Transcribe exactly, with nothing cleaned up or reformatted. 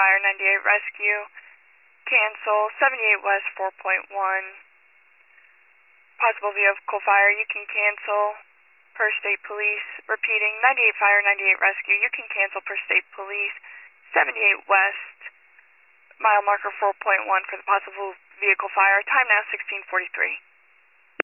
Fire, ninety-eight Rescue. Cancel, seventy-eight West, four point one. Possible vehicle fire, you can cancel per state police. Repeating, ninety-eight Fire, ninety-eight Rescue, you can cancel per state police. seventy-eight West, mile marker four point one for the possible vehicle fire. Time now sixteen forty-three.